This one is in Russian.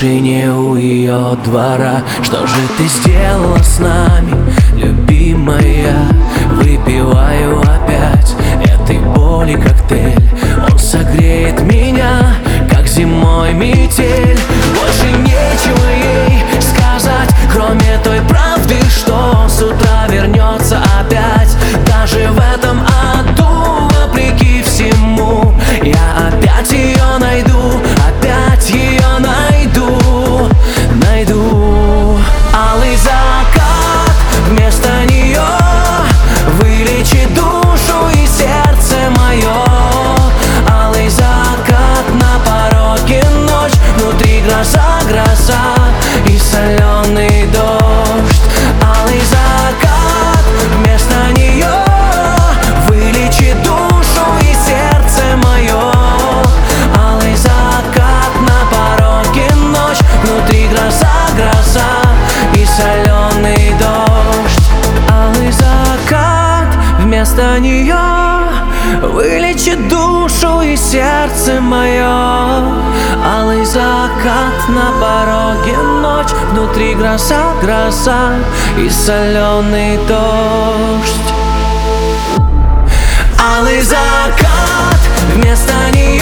машине у ее двора. Что же ты сделала с нами, любимая? Выпиваю опять этой боли коктейль. Он согреет меня, как зимой метель. Больше нечего ей сказать, кроме той правды, что с утра вернется опять. Даже в этом аду, вопреки всему, я опять ее найду, опять ее найду, найду. Алый закат вместо нее вылечит душу и сердце мое. Алый закат, на пороге ночь, внутри гроза, гроза и соленый дождь. Алый закат вместо нее вылечит душу и сердце мое. Алый закат, на пороге ночь, внутри гроза, гроза и соленый дождь. Алый закат вместо нее вылечит душу и сердце мое. Алый закат, на пороге ночь, внутри гроза, гроза и соленый дождь. Алый закат вместо нее